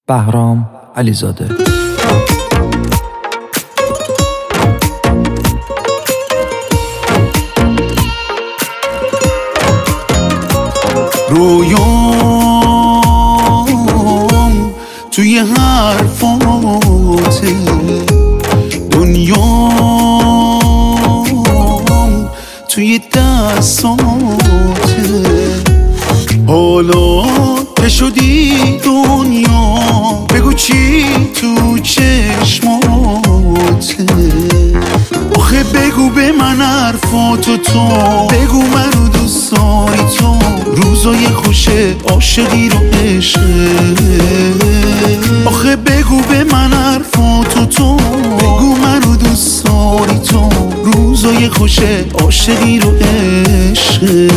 بهرام علیزاده. رویام توی حرفاته، دنیام توی دستاته، حالا که شدی دنیا بگو چی تو چشماته. آخه بگو به من حرفاتو، تو بگو منو دوست داری، تو روزای خوش عاشقی رو عشقه. آخه بگو به من حرفاتو، تو بگو منو دوست داری، تو روزای خوش عاشقی رو عشقه.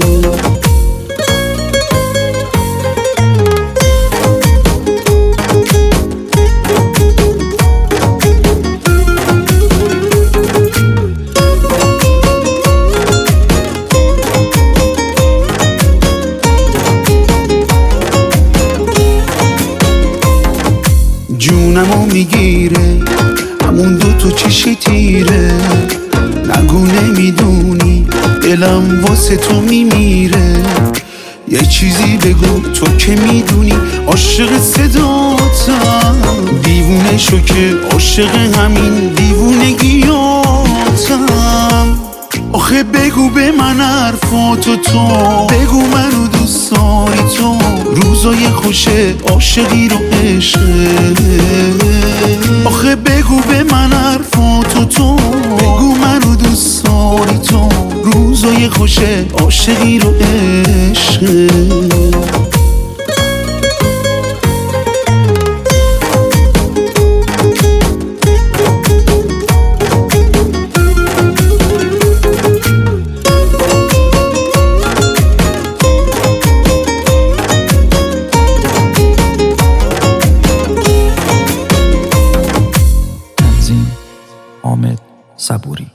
جونمو میگیره همون دوتا چش تیره، نگو نمیدونی دلم واسه تو میمیره. یه چیزی بگو تو که میدونی عاشق صداتم، دیوونه شو که عاشق همین دیوونگیاتم. آخه بگو به من حرفاتو، تو بگو منو دوست داری، تو روزای خوش عاشقی رو عشقه. آخه بگو به من حرفاتو، تو بگو منو دوست داری، تو روزای خوش عاشقی رو عشقه. حامد صبوری.